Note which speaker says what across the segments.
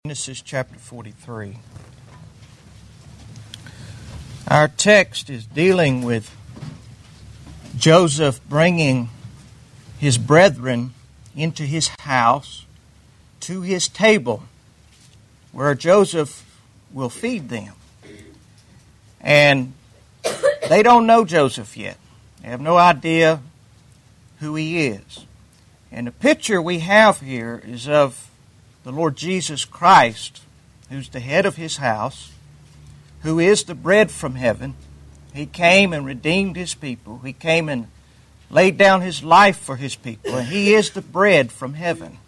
Speaker 1: Genesis chapter 43. Our text is dealing with Joseph bringing his brethren into his house to his table where Joseph will feed them. And they don't know Joseph yet. They have no idea who he is. And the picture we have here is of the Lord Jesus Christ, who's the head of his house, who is the bread from heaven. He came and redeemed his people. He came and laid down his life for his people. And he is the bread from heaven.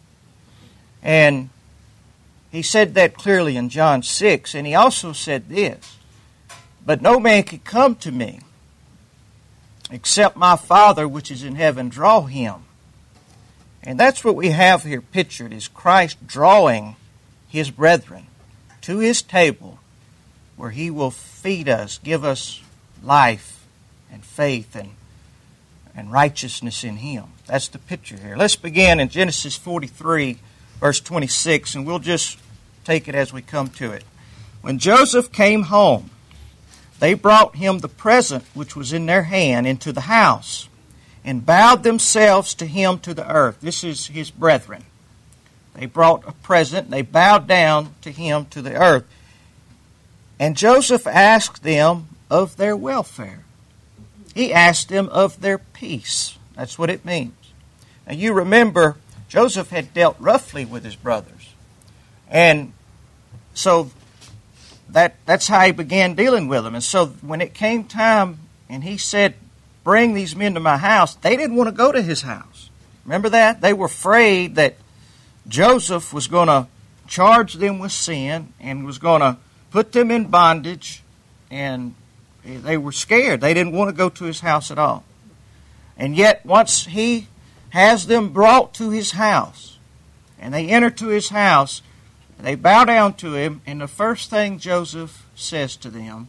Speaker 1: And he said that clearly in John 6. And he also said this, "But no man can come to me except my Father which is in heaven draw him." And that's what we have here pictured, is Christ drawing his brethren to his table where he will feed us, give us life and faith and righteousness in him. That's the picture here. Let's begin in Genesis 43, verse 26, and we'll just take it as we come to it. "When Joseph came home, they brought him the present which was in their hand into the house, and bowed themselves to him to the earth." This is his brethren. They brought a present. They bowed down to him to the earth. And Joseph asked them of their welfare. He asked them of their peace. That's what it means. Now you remember, Joseph had dealt roughly with his brothers. And so that's how he began dealing with them. And so when it came time and he said, "Bring these men to my house," they didn't want to go to his house. Remember that? They were afraid that Joseph was going to charge them with sin and was going to put them in bondage, and they were scared. They didn't want to go to his house at all. And yet, once he has them brought to his house, and they enter to his house, they bow down to him, and the first thing Joseph says to them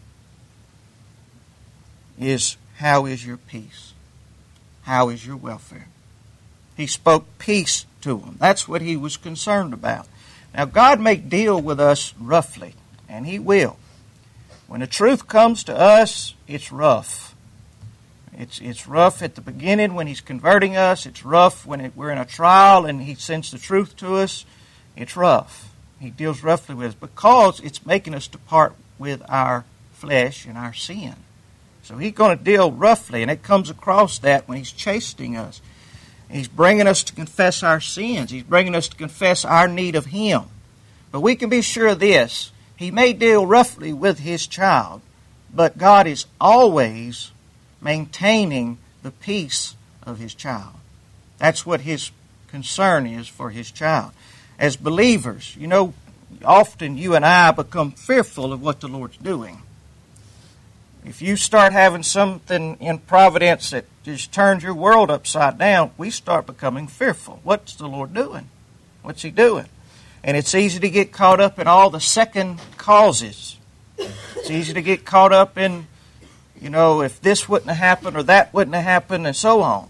Speaker 1: is, "How is your peace? How is your welfare?" He spoke peace to them. That's what he was concerned about. Now, God may deal with us roughly, and he will. When the truth comes to us, it's rough. It's rough at the beginning when he's converting us. It's rough when we're in a trial and he sends the truth to us. It's rough. He deals roughly with us because it's making us to part with our flesh and our sin. So he's going to deal roughly, and it comes across that when he's chastening us. He's bringing us to confess our sins. He's bringing us to confess our need of him. But we can be sure of this. He may deal roughly with his child, but God is always maintaining the peace of his child. That's what his concern is for his child. As believers, often you and I become fearful of what the Lord's doing. If you start having something in providence that just turns your world upside down, we start becoming fearful. What's the Lord doing? What's he doing? And it's easy to get caught up in all the second causes. It's easy to get caught up in, if this wouldn't have happened or that wouldn't have happened and so on.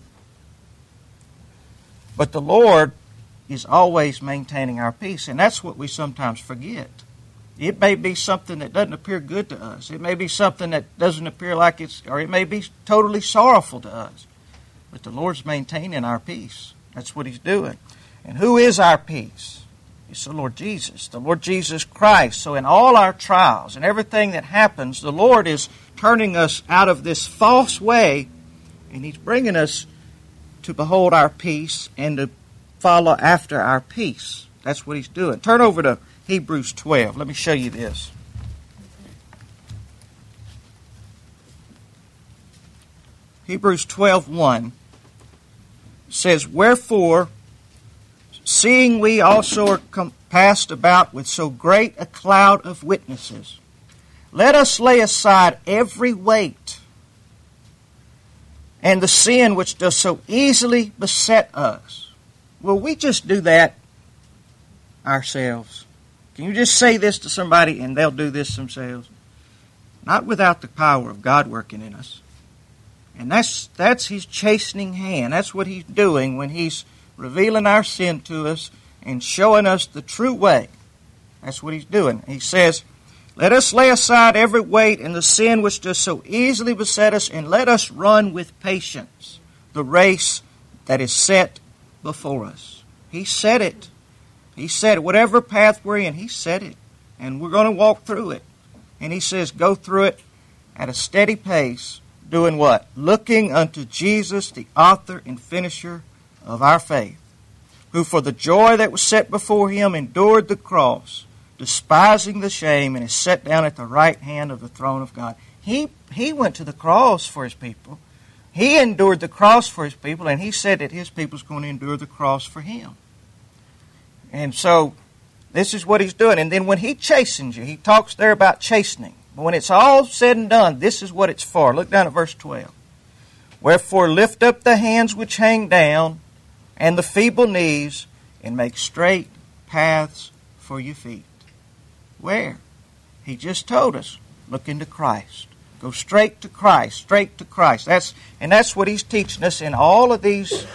Speaker 1: But the Lord is always maintaining our peace, and that's what we sometimes forget. It may be something that doesn't appear good to us. It may be something that doesn't appear like or it may be totally sorrowful to us. But the Lord's maintaining our peace. That's what he's doing. And who is our peace? It's the Lord Jesus, the Lord Jesus Christ. So in all our trials and everything that happens, the Lord is turning us out of this false way, and he's bringing us to behold our peace and to follow after our peace. That's what he's doing. Turn over to Hebrews 12. Let me show you this. Hebrews 12:1 says, "Wherefore, seeing we also are compassed about with so great a cloud of witnesses, let us lay aside every weight and the sin which does so easily beset us." Will we just do that ourselves? Can you just say this to somebody and they'll do this themselves? Not without the power of God working in us. And that's his chastening hand. That's what he's doing when he's revealing our sin to us and showing us the true way That's what he's doing. He says, let us lay aside every weight and the sin which does so easily beset us, and let us run with patience the race that is set before us. He said it. He said it. Whatever path we're in, he said it. And we're going to walk through it. And he says, go through it at a steady pace, doing what? Looking unto Jesus, the author and finisher of our faith, who for the joy that was set before him endured the cross, despising the shame, and is set down at the right hand of the throne of God. He went to the cross for his people. He endured the cross for his people, and he said that his people's going to endure the cross for him. And so this is what he's doing. And then when he chastens you, he talks there about chastening. But when it's all said and done, this is what it's for. Look down at verse 12. Wherefore lift up the hands which hang down, and the feeble knees, and make straight paths for your feet. Where? He just told us, look into Christ. Go straight to Christ, straight to Christ. That's what he's teaching us in all of these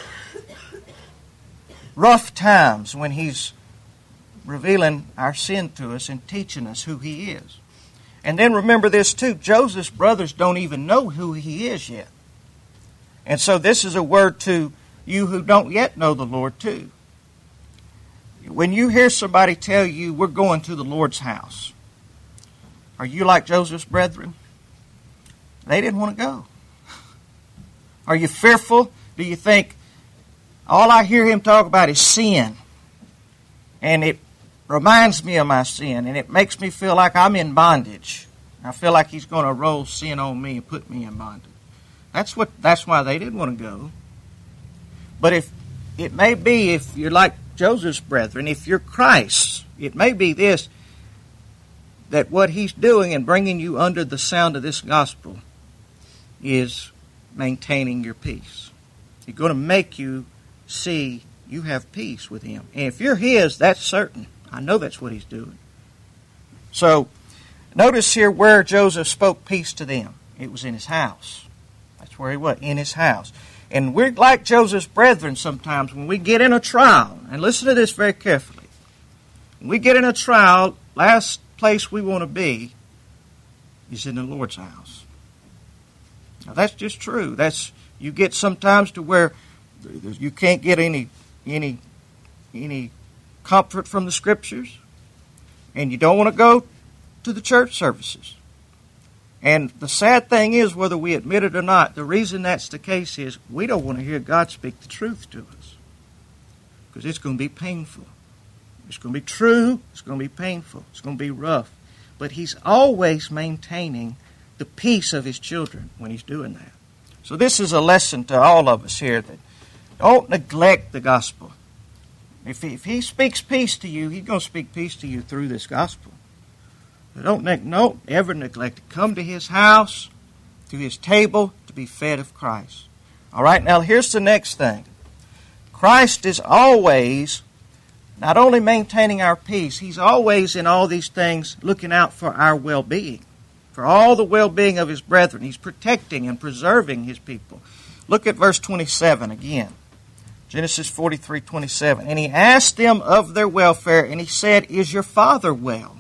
Speaker 1: rough times when he's revealing our sin to us and teaching us who he is. And then remember this too, Joseph's brothers don't even know who he is yet. And so this is a word to you who don't yet know the Lord too. When you hear somebody tell you, we're going to the Lord's house, are you like Joseph's brethren? They didn't want to go. Are you fearful? Do you think, all I hear him talk about is sin, and it reminds me of my sin, and it makes me feel like I'm in bondage. I feel like he's going to roll sin on me and put me in bondage. That's why they didn't want to go. But if it may be, if you're like Joseph's brethren, if you're Christ, it may be this, that what he's doing and bringing you under the sound of this gospel is maintaining your peace. He's going to make you see you have peace with him. And if you're his, that's certain. I know that's what he's doing. So, notice here where Joseph spoke peace to them. It was in his house. That's where he was, in his house. And we're like Joseph's brethren sometimes when we get in a trial. And listen to this very carefully. When we get in a trial, last place we want to be is in the Lord's house. Now that's just true. You get sometimes to where you can't get any comfort from the Scriptures, and you don't want to go to the church services. And the sad thing is, whether we admit it or not, the reason that's the case is we don't want to hear God speak the truth to us, because it's going to be painful. It's going to be true. It's going to be painful. It's going to be rough. But he's always maintaining the peace of his children when he's doing that. So this is a lesson to all of us here, that don't neglect the gospel. If he speaks peace to you, he's going to speak peace to you through this gospel. But don't ever neglect it. Come to his house, to his table, to be fed of Christ. All right, now here's the next thing. Christ is always not only maintaining our peace, he's always in all these things looking out for our well-being, for all the well-being of his brethren. He's protecting and preserving his people. Look at verse 27 again. Genesis 43:27. And he asked them of their welfare, and he said, is your father well?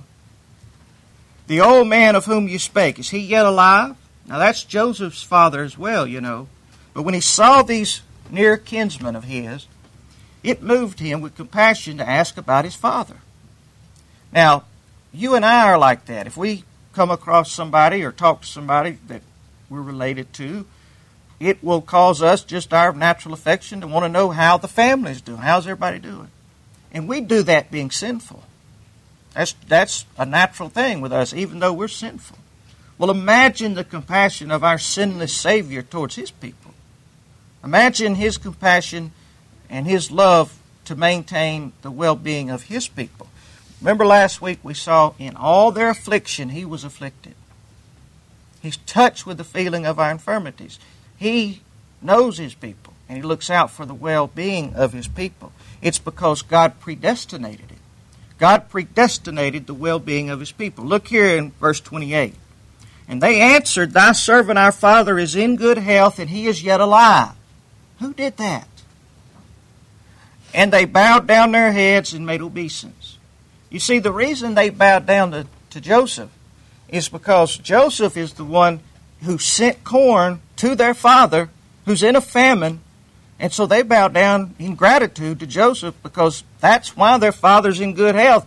Speaker 1: The old man of whom you spake, is he yet alive? Now that's Joseph's father as well, you know. But when he saw these near kinsmen of his, it moved him with compassion to ask about his father. Now, you and I are like that. If we come across somebody or talk to somebody that we're related to, it will cause us just our natural affection to want to know how the family's doing. How's everybody doing? And we do that being sinful. That's a natural thing with us, even though we're sinful. Well, imagine the compassion of our sinless Savior towards his people. Imagine his compassion and his love to maintain the well-being of his people. Remember last week we saw in all their affliction he was afflicted. He's touched with the feeling of our infirmities. He knows his people, and he looks out for the well-being of his people. It's because God predestinated it. God predestinated the well-being of his people. Look here in verse 28. And they answered, thy servant our father is in good health, and he is yet alive. Who did that? And they bowed down their heads and made obeisance. You see, the reason they bowed down to Joseph is because Joseph is the one who sent corn to their father who's in a famine, and so they bow down in gratitude to Joseph because that's why their father's in good health.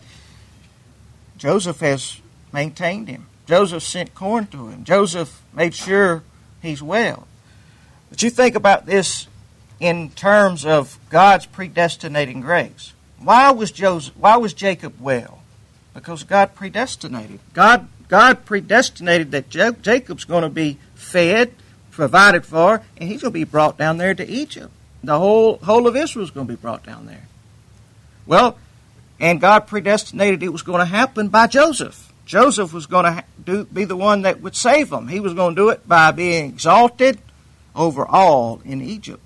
Speaker 1: Joseph has maintained him. Joseph sent corn to him. Joseph made sure he's well. But you think about this in terms of God's predestinating grace. Why was Jacob well? Because God predestinated. God predestinated that Jacob's going to be fed, provided for, and he's going to be brought down there to Egypt. The whole of Israel's going to be brought down there. Well, and God predestinated it was going to happen by Joseph. Joseph was going to be the one that would save them. He was going to do it by being exalted over all in Egypt.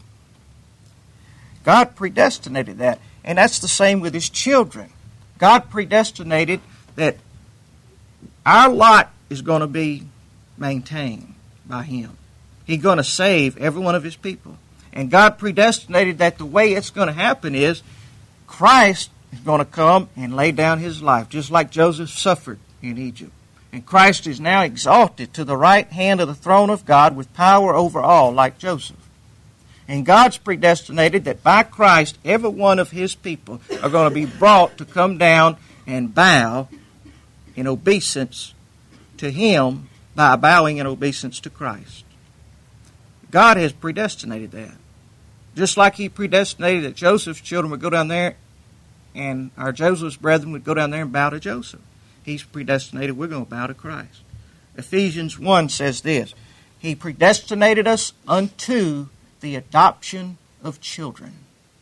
Speaker 1: God predestinated that. And that's the same with his children. God predestinated that our lot is going to be maintained by him. He's going to save every one of his people. And God predestinated that the way it's going to happen is Christ is going to come and lay down his life, just like Joseph suffered in Egypt. And Christ is now exalted to the right hand of the throne of God with power over all, like Joseph. And God's predestinated that by Christ, every one of his people are going to be brought to come down and bow in obeisance to him by bowing in obeisance to Christ. God has predestinated that. Just like he predestinated that Joseph's children would go down there and our Joseph's brethren would go down there and bow to Joseph. He's predestinated we're going to bow to Christ. Ephesians 1 says this, he predestinated us unto the adoption of children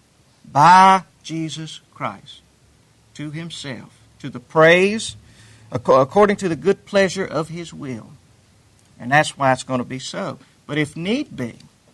Speaker 1: by Jesus Christ to himself, to the praise, according to the good pleasure of his will. And that's why it's going to be so. But if need be,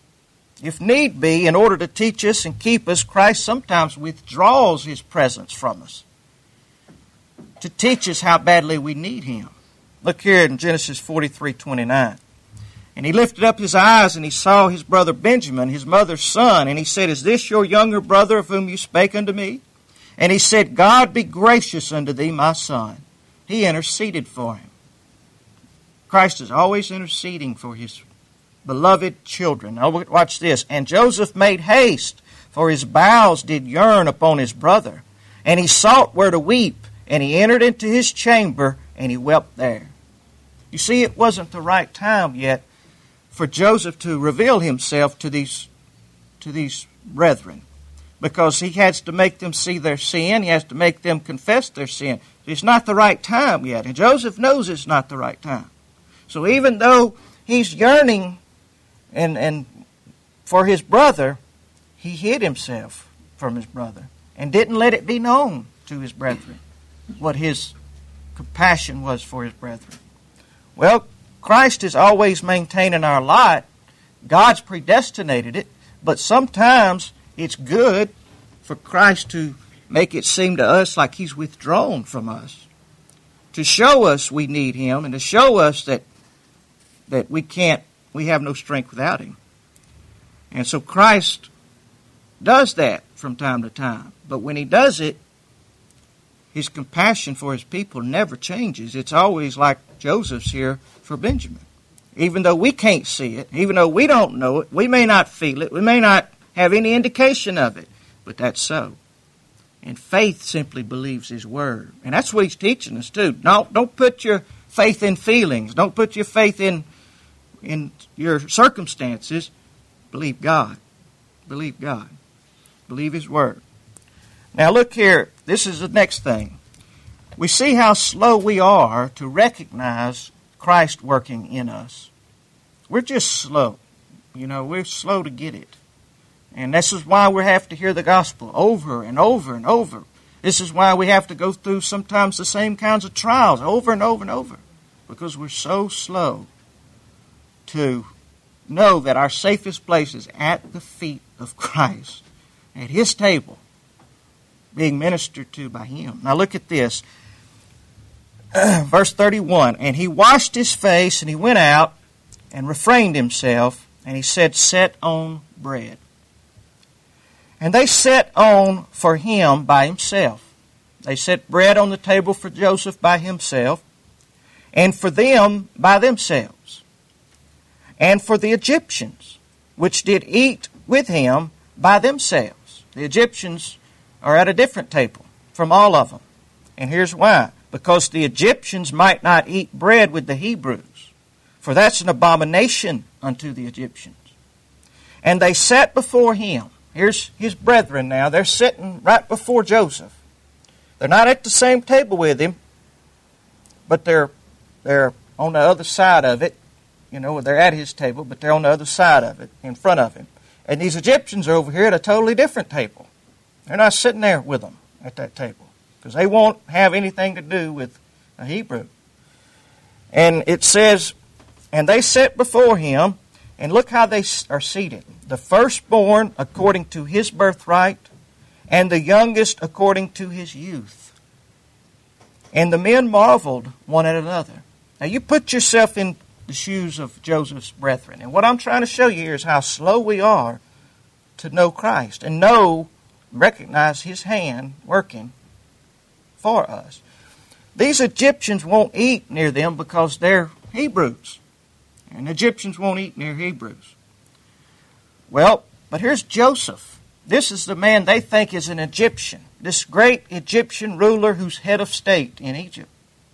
Speaker 1: in order to teach us and keep us, Christ sometimes withdraws his presence from us to teach us how badly we need him. Look here in Genesis 43:29. And he lifted up his eyes, and he saw his brother Benjamin, his mother's son. And he said, is this your younger brother of whom you spake unto me? And he said, God be gracious unto thee, my son. He interceded for him. Christ is always interceding for his beloved children. Now watch this. And Joseph made haste, for his bowels did yearn upon his brother. And he sought where to weep, and he entered into his chamber, and he wept there. You see, it wasn't the right time yet for Joseph to reveal himself to these brethren, because he has to make them see their sin. He has to make them confess their sin. It's not the right time yet, and Joseph knows it's not the right time. So even though he's yearning and for his brother, he hid himself from his brother and didn't let it be known to his brethren what his compassion was for his brethren. Well, Christ is always maintaining our lot. God's predestinated it, but sometimes it's good for Christ to make it seem to us like he's withdrawn from us, to show us we need him and to show us that we have no strength without him. And so Christ does that from time to time. But when he does it, his compassion for his people never changes. It's always like Joseph's here for Benjamin. Even though we can't see it, even though we don't know it, we may not feel it, we may not have any indication of it, but that's so. And faith simply believes his word. And that's what he's teaching us too. Don't put your faith in feelings. Don't put your faith in your circumstances. Believe God. Believe God. Believe his word. Now look here. This is the next thing. We see how slow we are to recognize Christ working in us. We're just slow. We're slow to get it. And this is why we have to hear the gospel over and over and over. This is why we have to go through sometimes the same kinds of trials over and over and over. Because we're so slow to know that our safest place is at the feet of Christ, at his table, being ministered to by him. Now look at this. Verse 31, and he washed his face, and he went out and refrained himself, and he said, set on bread. And they set on for him by himself. They set bread on the table for Joseph by himself, and for them by themselves, and for the Egyptians, which did eat with him by themselves. The Egyptians are at a different table from all of them. And here's why. Because the Egyptians might not eat bread with the Hebrews, for that's an abomination unto the Egyptians. And they sat before him. Here's his brethren now. They're sitting right before Joseph. They're not at the same table with him, but they're on the other side of it. You know, they're at his table, but they're on the other side of it, in front of him. And these Egyptians are over here at a totally different table. They're not sitting there with them at that table, because they won't have anything to do with a Hebrew. And it says, and they sat before him, and look how they are seated. The firstborn according to his birthright, and the youngest according to his youth. And the men marveled one at another. Now you put yourself in the shoes of Joseph's brethren. And what I'm trying to show you here is how slow we are to know Christ and recognize his hand working for us. These Egyptians won't eat near them because they're Hebrews. And Egyptians won't eat near Hebrews. Well, but here's Joseph. This is the man they think is an Egyptian. This great Egyptian ruler who's head of state in Egypt.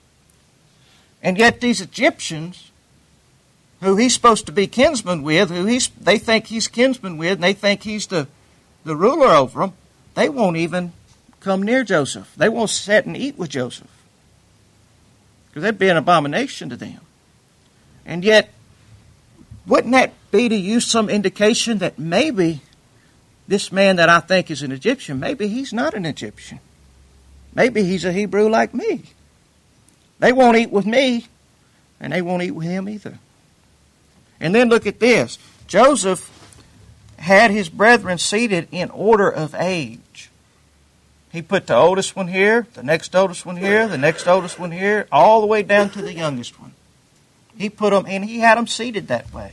Speaker 1: And yet these Egyptians, who he's supposed to be kinsman with, they think he's kinsman with, and they think he's the ruler over them, they won't even come near Joseph. They won't sit and eat with Joseph, because that'd be an abomination to them. And yet, wouldn't that be to you some indication that maybe this man that I think is an Egyptian, maybe he's not an Egyptian. Maybe he's a Hebrew like me. They won't eat with me, and they won't eat with him either. And then look at this. Joseph had his brethren seated in order of age. He put the oldest one here, the next oldest one here, the next oldest one here, all the way down to the youngest one. He put them, and he had them seated that way.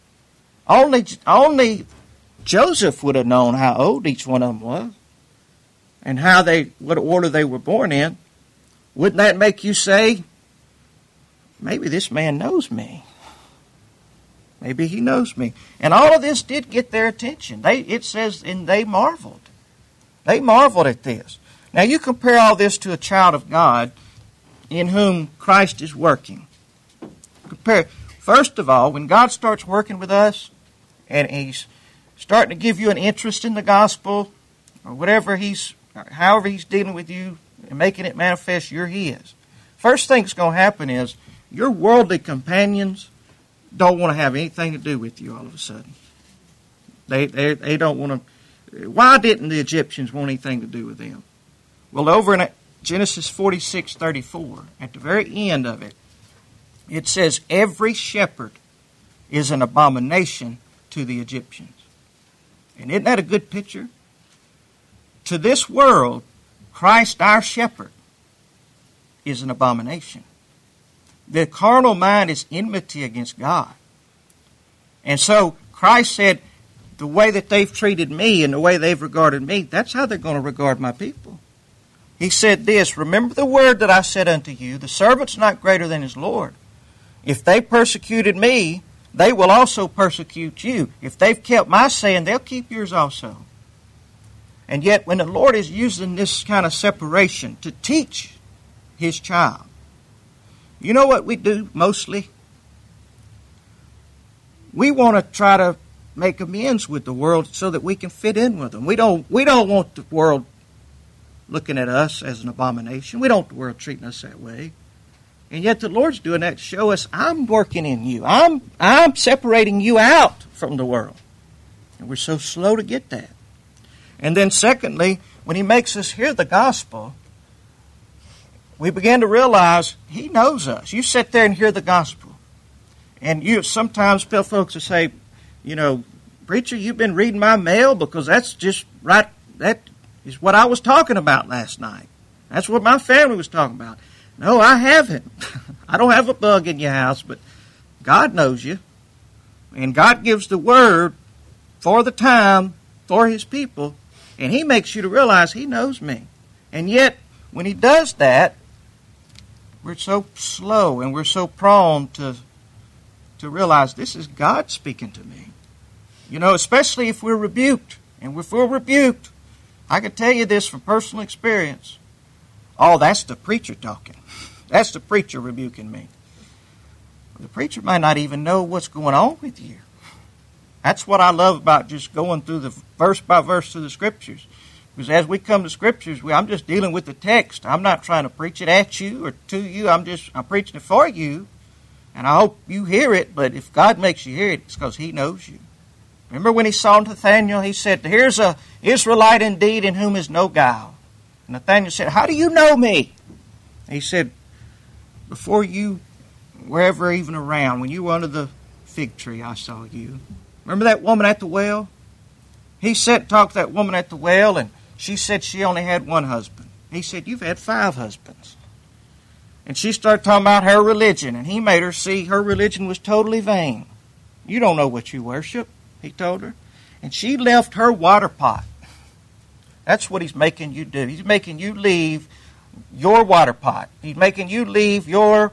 Speaker 1: Only Joseph would have known how old each one of them was, and what order they were born in. Wouldn't that make you say, maybe this man knows me? Maybe he knows me. And all of this did get their attention. It says, and they marveled. They marveled at this. Now you compare all this to a child of God in whom Christ is working. First of all, when God starts working with us, and he's starting to give you an interest in the gospel, or however he's dealing with you and making it manifest, you're his. First thing that's going to happen is your worldly companions don't want to have anything to do with you all of a sudden. They don't want to. Why didn't the Egyptians want anything to do with them? Well, over in Genesis 46:34, at the very end of it, it says, every shepherd is an abomination to the Egyptians. And isn't that a good picture? To this world, Christ our shepherd is an abomination. The carnal mind is enmity against God. And so Christ said, the way that they've treated me and the way they've regarded me, that's how they're going to regard my people. He said this, remember the word that I said unto you, the servant's not greater than his Lord. If they persecuted me, they will also persecute you. If they've kept my saying, they'll keep yours also. And yet when the Lord is using this kind of separation to teach his child, you know what we do mostly? We want to try to make amends with the world so that we can fit in with them. We don't want the world looking at us as an abomination. We don't want the world treating us that way. And yet the Lord's doing that to show us, I'm working in you. I'm separating you out from the world. And we're so slow to get that. And then secondly, when he makes us hear the gospel, we begin to realize he knows us. You sit there and hear the gospel. And you sometimes tell folks to say, preacher, you've been reading my mail because that's just right. That is what I was talking about last night. That's what my family was talking about. No, I haven't. I don't have a bug in your house, but God knows you. And God gives the word for the time for his people. And he makes you to realize he knows me. And yet, when he does that, we're so slow and we're so prone to realize this is God speaking to me. You know, especially if we're rebuked. And if we're rebuked, I can tell you this from personal experience. Oh, that's the preacher talking. That's the preacher rebuking me. The preacher might not even know what's going on with you. That's what I love about just going through the verse by verse through the Scriptures. Because as we come to Scriptures, I'm just dealing with the text. I'm not trying to preach it at you or to you. I'm preaching it for you. And I hope you hear it. But if God makes you hear it, it's because He knows you. Remember when He saw Nathanael, He said, here's an Israelite indeed in whom is no guile. And Nathanael said, how do you know me? He said, before you were ever even around, when you were under the fig tree, I saw you. Remember that woman at the well? He talked to that woman at the well, and she said she only had one husband. He said, you've had 5 husbands. And she started talking about her religion, and he made her see her religion was totally vain. You don't know what you worship, he told her. And she left her water pot. That's what he's making you do. He's making you leave your water pot. He's making you leave your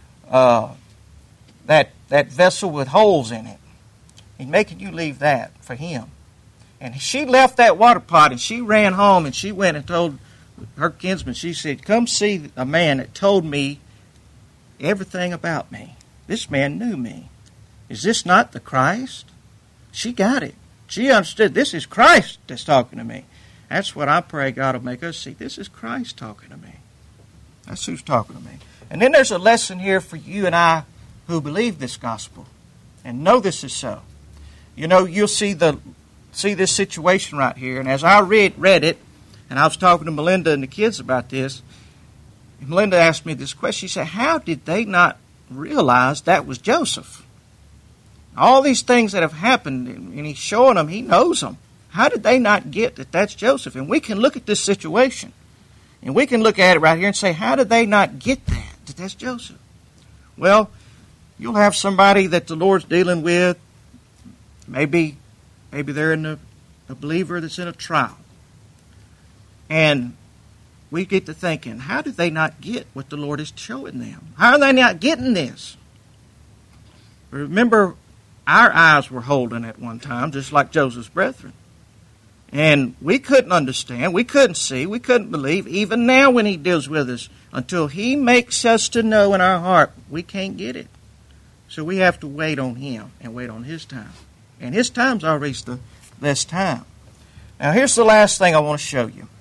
Speaker 1: that vessel with holes in it. He's making you leave that for him. And she left that water pot and she ran home and she went and told her kinsman, she said, come see a man that told me everything about me. This man knew me. Is this not the Christ? She got it. She understood this is Christ that's talking to me. That's what I pray God will make us see. This is Christ talking to me. That's who's talking to me. And then there's a lesson here for you and I who believe this gospel and know this is so. You know, you'll see this situation right here. And as I read it, and I was talking to Melinda and the kids about this, and Melinda asked me this question. She said, how did they not realize that was Joseph? All these things that have happened, and he's showing them, he knows them. How did they not get that that's Joseph? And we can look at this situation, and we can look at it right here and say, how did they not get that that's Joseph? Well, you'll have somebody that the Lord's dealing with. Maybe they're a believer that's in a trial. And we get to thinking, how did they not get what the Lord is showing them? How are they not getting this? Remember, our eyes were holding at one time, just like Joseph's brethren. And we couldn't understand, we couldn't see, we couldn't believe. Even now when He deals with us, until He makes us to know in our heart, we can't get it. So we have to wait on Him and wait on His time. And His time's always the best time. Now here's the last thing I want to show you.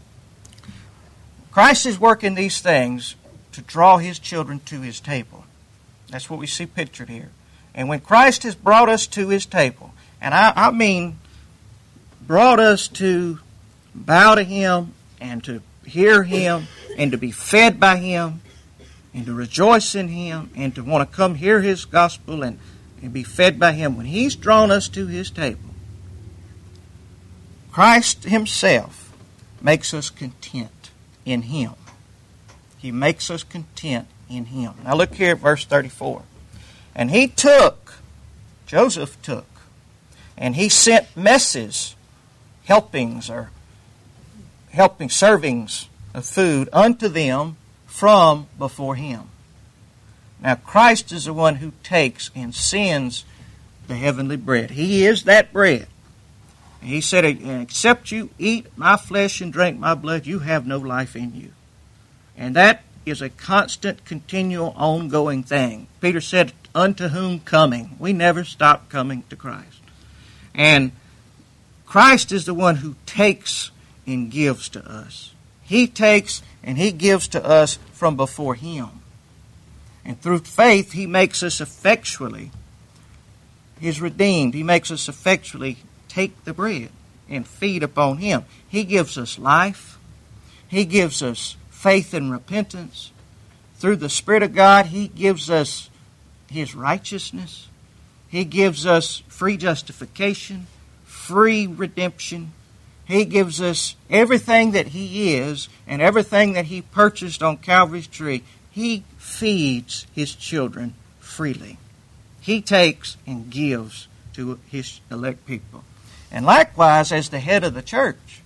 Speaker 1: Christ is working these things to draw His children to His table. That's what we see pictured here. And when Christ has brought us to His table, and I mean brought us to bow to Him and to hear Him and to be fed by Him and to rejoice in Him and to want to come hear His gospel and be fed by Him. When He's drawn us to His table, Christ Himself makes us content in Him. He makes us content in Him. Now look here at verse 34. And he took, Joseph took, and he sent messes, helpings or servings of food unto them from before him. Now Christ is the one who takes and sends the heavenly bread. He is that bread. And He said, except you eat my flesh and drink my blood, you have no life in you. And that is a constant, continual, ongoing thing. Peter said, unto whom coming? We never stop coming to Christ. And Christ is the one who takes and gives to us. He takes and He gives to us from before Him. And through faith, He makes us effectually, He's redeemed. He makes us effectually take the bread and feed upon Him. He gives us life. He gives us faith and repentance. Through the Spirit of God, He gives us His righteousness. He gives us free justification, free redemption. He gives us everything that He is and everything that He purchased on Calvary's tree. He feeds His children freely. He takes and gives to His elect people. And likewise, as the head of the church,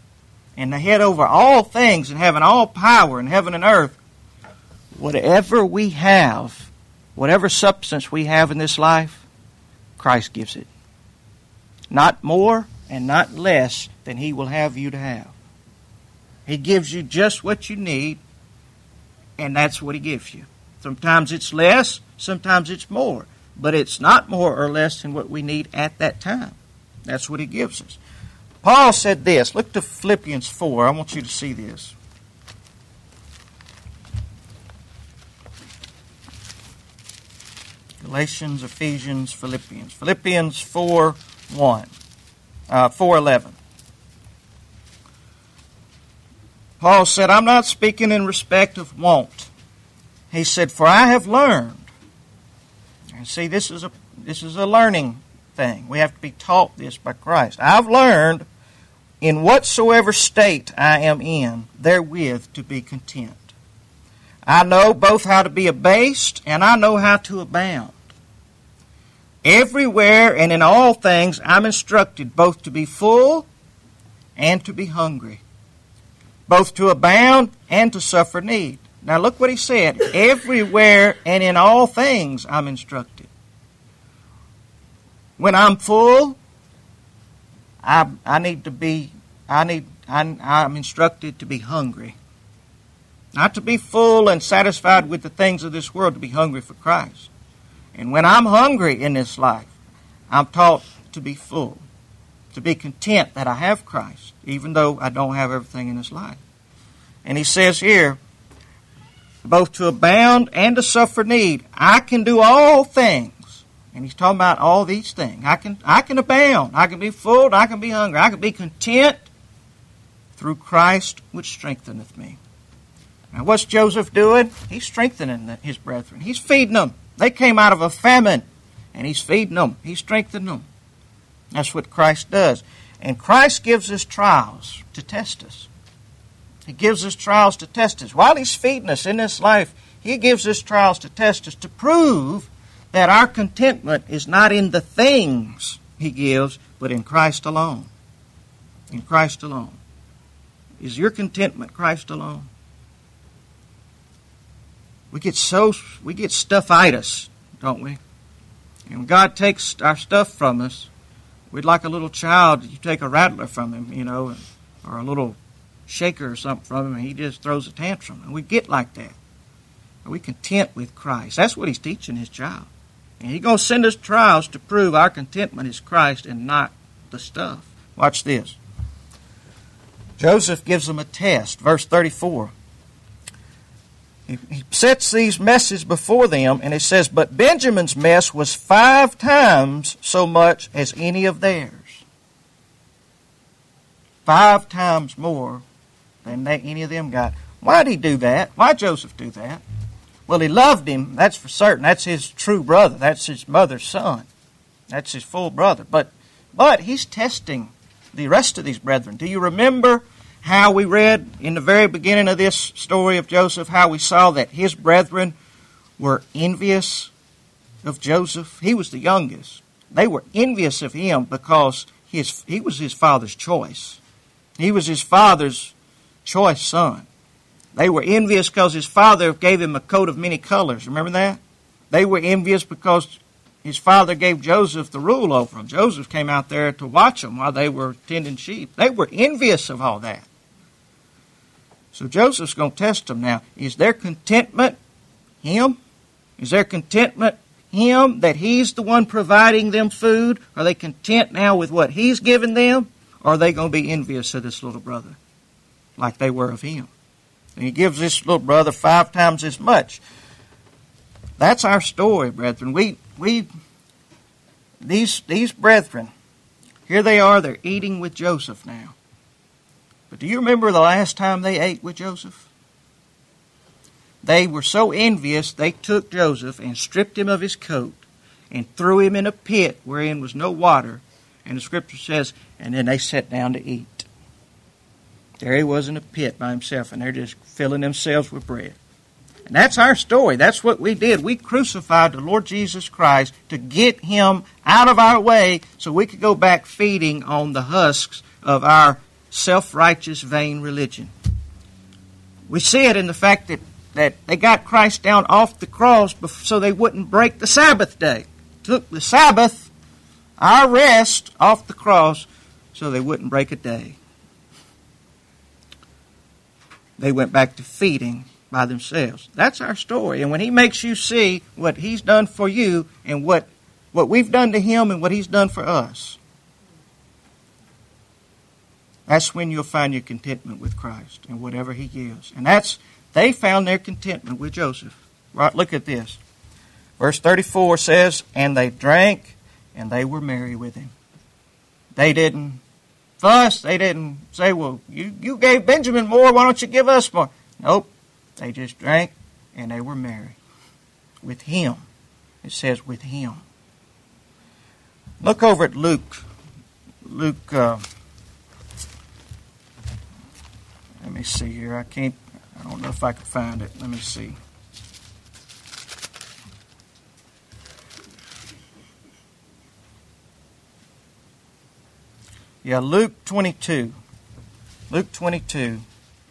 Speaker 1: and the head over all things and having all power in heaven and earth, whatever we have, whatever substance we have in this life, Christ gives it. Not more and not less than He will have you to have. He gives you just what you need, and that's what He gives you. Sometimes it's less, sometimes it's more. But it's not more or less than what we need at that time. That's what He gives us. Paul said this. Look to Philippians 4. I want you to see this. Galatians, Ephesians, Philippians. Philippians 4:11. Paul said, I'm not speaking in respect of want. He said, for I have learned. And see, this is a learning thing. We have to be taught this by Christ. I've learned in whatsoever state I am in, therewith to be content. I know both how to be abased, and I know how to abound. Everywhere and in all things I'm instructed both to be full and to be hungry, both to abound and to suffer need. Now look what he said. Everywhere and in all things I'm instructed. When I'm full, I'm instructed to be hungry. Not to be full and satisfied with the things of this world, to be hungry for Christ. And when I'm hungry in this life, I'm taught to be full, to be content that I have Christ, even though I don't have everything in this life. And he says here, both to abound and to suffer need. I can do all things. And he's talking about all these things. I can abound. I can be full. I can be hungry. I can be content through Christ which strengtheneth me. Now what's Joseph doing? He's strengthening his brethren. He's feeding them. They came out of a famine, and he's feeding them. He's strengthening them. That's what Christ does. And Christ gives us trials to test us. He gives us trials to test us. While He's feeding us in this life, He gives us trials to test us to prove that our contentment is not in the things He gives, but in Christ alone. In Christ alone. Is your contentment Christ alone? We get stuffitis, don't we? And when God takes our stuff from us, we'd like a little child. You take a rattler from him, or a little shaker or something from him, and he just throws a tantrum. And we get like that. Are we content with Christ? That's what He's teaching His child. And He's going to send us trials to prove our contentment is Christ and not the stuff. Watch this. Joseph gives them a test. Verse 34. He sets these messes before them, and it says, but Benjamin's mess was 5 times so much as any of theirs. 5 times more than any of them got. Why did he do that? Why did Joseph do that? Well, he loved him, that's for certain. That's his true brother. That's his mother's son. That's his full brother. But he's testing the rest of these brethren. Do you remember how we read in the very beginning of this story of Joseph, how we saw that his brethren were envious of Joseph? He was the youngest. They were envious of him because he was his father's choice. He was his father's choice son. They were envious because his father gave him a coat of many colors. Remember that? They were envious because his father gave Joseph the rule over them. Joseph came out there to watch them while they were tending sheep. They were envious of all that. So Joseph's going to test them now. Is their contentment him? Is their contentment him, that he's the one providing them food? Are they content now with what he's given them? Or are they going to be envious of this little brother like they were of him? And he gives this little brother 5 times as much. That's our story, brethren. These brethren, here they are, they're eating with Joseph now. But do you remember the last time they ate with Joseph? They were so envious, they took Joseph and stripped him of his coat and threw him in a pit wherein was no water. And the scripture says, and then they sat down to eat. There he was in a pit by himself, and they're just filling themselves with bread. And that's our story. That's what we did. We crucified the Lord Jesus Christ to get Him out of our way so we could go back feeding on the husks of our self-righteous, vain religion. We see it in the fact that they got Christ down off the cross so they wouldn't break the Sabbath day. Took the Sabbath, our rest, off the cross so they wouldn't break a day. They went back to feeding by themselves. That's our story. And when He makes you see what He's done for you and what we've done to Him and what He's done for us, that's when you'll find your contentment with Christ and whatever He gives. And they found their contentment with Joseph. Right, look at this. Verse 34 says, and they drank and they were merry with him. They didn't fuss. They didn't say, well, you gave Benjamin more, why don't you give us more? Nope. They just drank and they were merry with him. It says with him. Look over at Luke. Let me see here. I don't know if I can find it. Let me see. Yeah, Luke 22. Luke 22.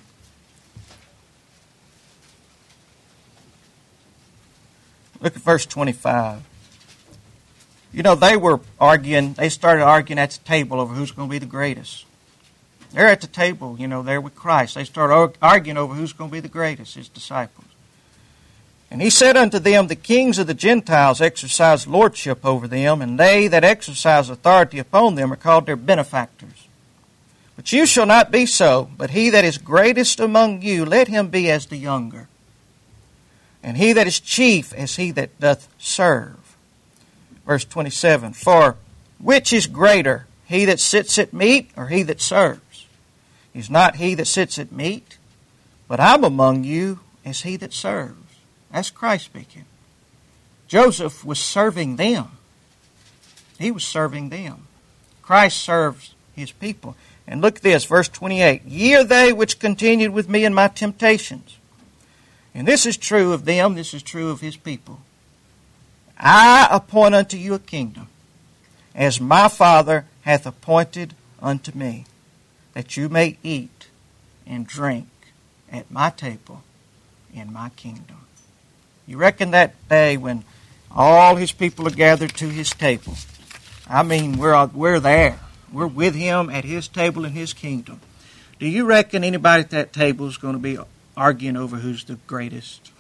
Speaker 1: Look at verse 25. You know, they started arguing at the table over who's going to be the greatest. They're at the table, there with Christ. They start arguing over who's going to be the greatest, His disciples. And He said unto them, the kings of the Gentiles exercise lordship over them, and they that exercise authority upon them are called their benefactors. But you shall not be so, but he that is greatest among you, let him be as the younger. And he that is chief as he that doth serve. Verse 27, for which is greater, he that sits at meat or he that serves? Is not he that sits at meat, but I'm among you as he that serves. That's Christ speaking. Joseph was serving them. He was serving them. Christ serves His people. And look at this, verse 28. Ye are they which continued with me in my temptations. And this is true of them, this is true of His people. I appoint unto you a kingdom, as my Father hath appointed unto me, that you may eat and drink at my table in my kingdom. You reckon that day when all His people are gathered to His table, I mean, we're there. We're with Him at His table in His kingdom. Do you reckon anybody at that table is going to be arguing over who's the greatest?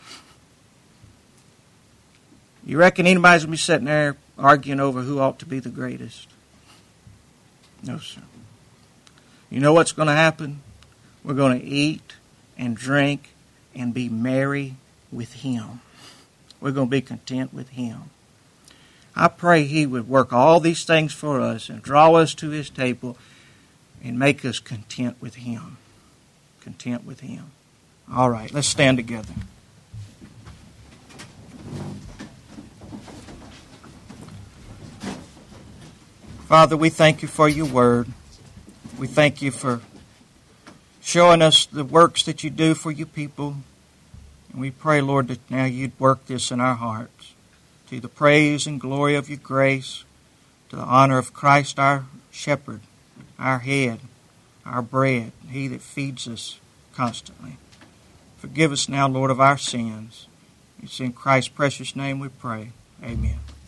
Speaker 1: You reckon anybody's going to be sitting there arguing over who ought to be the greatest? No, sir. You know what's going to happen? We're going to eat and drink and be merry with Him. We're going to be content with Him. I pray He would work all these things for us and draw us to His table and make us content with Him. Content with Him. All right, let's stand together. Father, we thank You for Your word. We thank You for showing us the works that You do for Your people. And we pray, Lord, that now You'd work this in our hearts to the praise and glory of Your grace, to the honor of Christ our shepherd, our head, our bread, He that feeds us constantly. Forgive us now, Lord, of our sins. It's in Christ's precious name we pray. Amen.